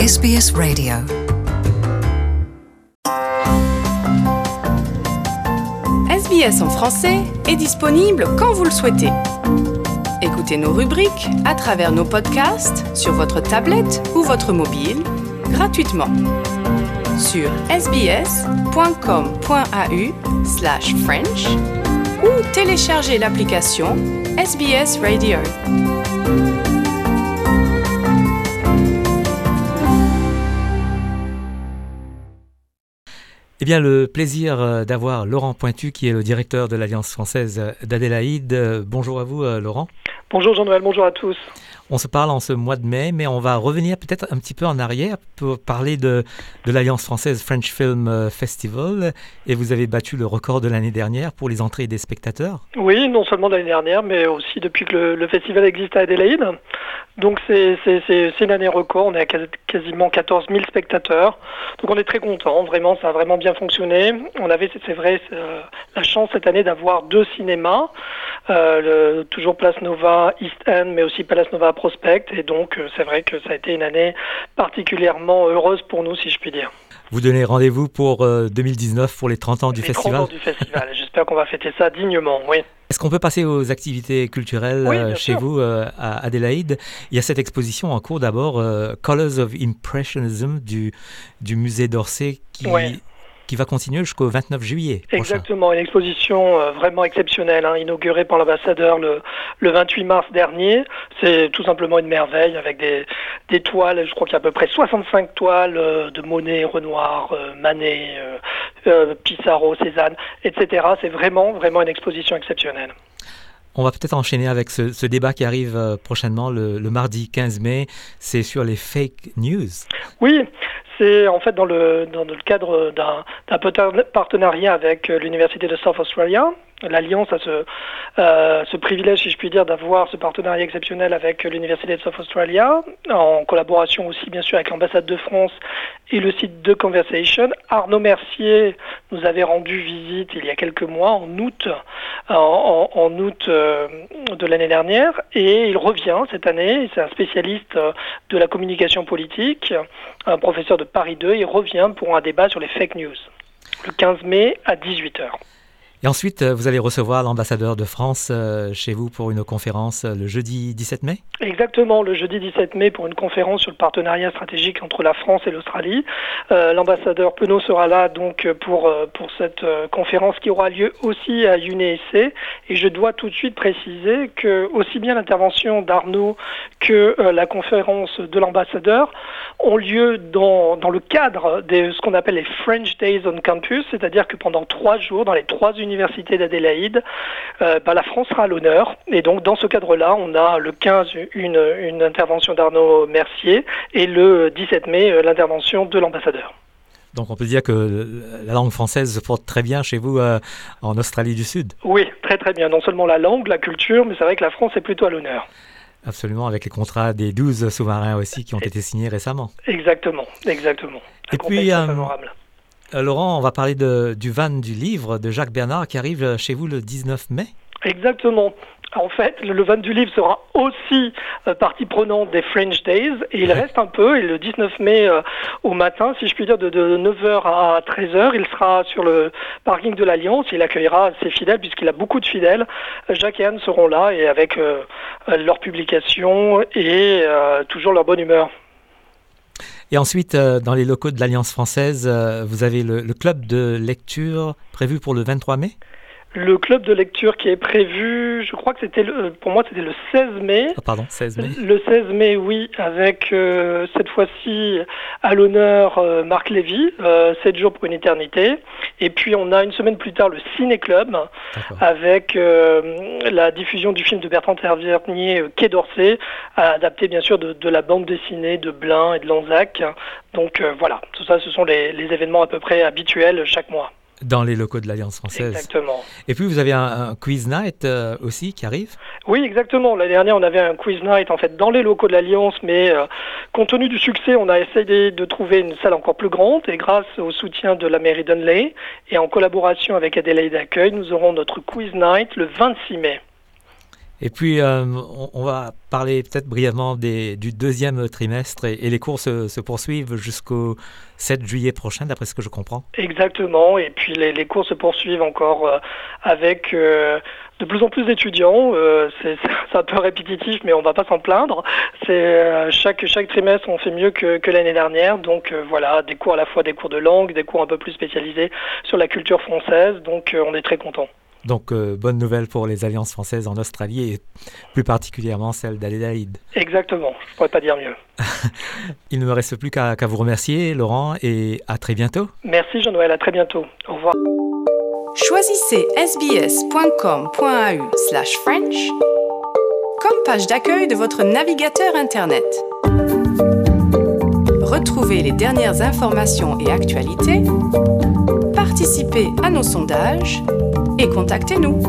SBS Radio. SBS en français est disponible quand vous le souhaitez. Écoutez nos rubriques à travers nos podcasts sur votre tablette ou votre mobile, gratuitement. Sur sbs.com.au/French ou téléchargez l'application SBS Radio. Eh bien, le plaisir d'avoir Laurent Pointu, qui est le directeur de l'Alliance française d'Adélaïde. Bonjour à vous, Laurent. Bonjour Jean-Noël, bonjour à tous. On se parle en ce mois de mai, mais on va revenir peut-être un petit peu en arrière pour parler de l'Alliance française French Film Festival. Et vous avez battu le record de l'année dernière pour les entrées des spectateurs. Oui, non seulement l'année dernière, mais aussi depuis que le festival existe à Adélaïde. Donc c'est une année record, on est à quasiment 14 000 spectateurs. Donc on est très contents, vraiment, ça a vraiment bien fonctionné. On avait, c'est vrai, la chance cette année d'avoir 2 cinémas, toujours Place Nova East End, mais aussi Palace Nova Prospect. Et donc c'est vrai que ça a été une année particulièrement heureuse pour nous, si je puis dire. Vous donnez rendez-vous pour 2019 pour les 30 ans du festival. 30 ans du festival, j'espère qu'on va fêter ça dignement, oui. Est-ce qu'on peut passer aux activités culturelles chez vous à Adélaïde? Il y a cette exposition en cours d'abord, Colours of Impressionism du musée d'Orsay qui va continuer jusqu'au 29 juillet prochain. Exactement, une exposition vraiment exceptionnelle, inaugurée par l'ambassadeur le 28 mars dernier. C'est tout simplement une merveille avec des toiles, je crois qu'il y a à peu près 65 toiles de Monet, Renoir, Manet, Pissarro, Cézanne, etc. C'est vraiment une exposition exceptionnelle. On va peut-être enchaîner avec ce débat qui arrive prochainement le mardi 15 mai. C'est sur les fake news. Oui, c'est en fait dans le cadre d'un partenariat avec l'Université de South Australia. L'Alliance a ce privilège, si je puis dire, d'avoir ce partenariat exceptionnel avec l'Université de South Australia, en collaboration aussi, bien sûr, avec l'ambassade de France et le site The Conversation. Arnaud Mercier nous avait rendu visite il y a quelques mois, en août de l'année dernière, et il revient cette année. C'est un spécialiste de la communication politique, un professeur de Paris 2, il revient pour un débat sur les fake news, le 15 mai à 18h. Et ensuite, vous allez recevoir l'ambassadeur de France chez vous pour une conférence le jeudi 17 mai? Exactement, le jeudi 17 mai pour une conférence sur le partenariat stratégique entre la France et l'Australie. L'ambassadeur Penaud sera là donc pour cette conférence qui aura lieu aussi à UNESC. Et je dois tout de suite préciser que aussi bien l'intervention d'Arnaud que la conférence de l'ambassadeur ont lieu dans le cadre de ce qu'on appelle les French Days on Campus, c'est-à-dire que pendant 3 jours, dans les 3 universités d'Adélaïde, la France sera à l'honneur. Et donc dans ce cadre-là, on a le 15 une intervention d'Arnaud Mercier et le 17 mai l'intervention de l'ambassadeur. Donc on peut dire que la langue française se porte très bien chez vous en Australie du Sud. Oui, très très bien. Non seulement la langue, la culture, mais c'est vrai que la France est plutôt à l'honneur. Absolument, avec les contrats des 12 sous-marins aussi qui ont été signés récemment. Exactement. Et puis, Laurent, on va parler du van du livre de Jacques Bernard qui arrive chez vous le 19 mai. Exactement. En fait, le van du livre sera aussi partie prenante des French Days et il reste un peu. Et le 19 mai au matin, si je puis dire, de 9h à 13h, il sera sur le parking de l'Alliance. Il accueillera ses fidèles puisqu'il a beaucoup de fidèles. Jacques et Anne seront là et avec leur publication et toujours leur bonne humeur. Et ensuite, dans les locaux de l'Alliance française, vous avez le club de lecture prévu pour le 23 mai? Le club de lecture qui est prévu, je crois que pour moi c'était le 16 mai. Ah pardon, 16 mai. Le 16 mai, oui, avec cette fois-ci à l'honneur Marc Lévy, 7 jours pour une éternité. Et puis on a une semaine plus tard le Ciné-Club, avec la diffusion du film de Bertrand Tavernier, Quai d'Orsay, adapté bien sûr de la bande dessinée de Blin et de Lanzac. Donc voilà, tout ça ce sont les événements à peu près habituels chaque mois. Dans les locaux de l'Alliance française. Exactement. Et puis vous avez un quiz night aussi qui arrive? Oui, exactement. L'année dernière, on avait un quiz night en fait dans les locaux de l'Alliance, mais compte tenu du succès, on a essayé de trouver une salle encore plus grande et grâce au soutien de la mairie d'Unley et en collaboration avec Adélaïde Accueil, nous aurons notre quiz night le 26 mai. Et puis, on va parler peut-être brièvement du deuxième trimestre et les cours se poursuivent jusqu'au 7 juillet prochain, d'après ce que je comprends. Exactement, et puis les cours se poursuivent encore avec de plus en plus d'étudiants. C'est un peu répétitif, mais on ne va pas s'en plaindre. Chaque trimestre, on fait mieux que l'année dernière. Donc voilà, des cours à la fois des cours de langue, des cours un peu plus spécialisés sur la culture française. Donc on est très contents. Donc, bonne nouvelle pour les alliances françaises en Australie et plus particulièrement celle d'Adélaïde. Exactement, je ne pourrais pas dire mieux. Il ne me reste plus qu'à vous remercier, Laurent, et à très bientôt. Merci Jean-Noël, à très bientôt. Au revoir. Choisissez sbs.com.au/French comme page d'accueil de votre navigateur Internet. Retrouvez les dernières informations et actualités, participez à nos sondages et contactez-nous.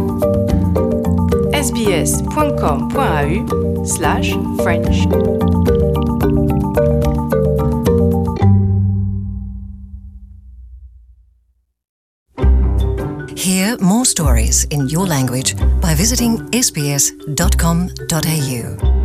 sbs.com.au/French. Hear more stories in your language by visiting sbs.com.au.